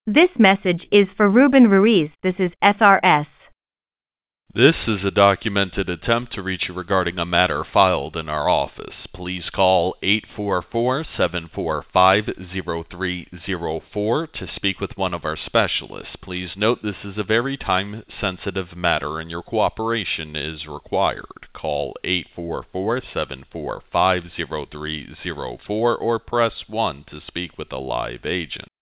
This message is for Ruben Ruiz. This is SRS. This is a documented attempt to reach you regarding a matter filed in our office. Please call 844-745-0304 to speak with one of our specialists. Please note this is a very time-sensitive matter and your cooperation is required. Call 844-745-0304 or press 1 to speak with a live agent.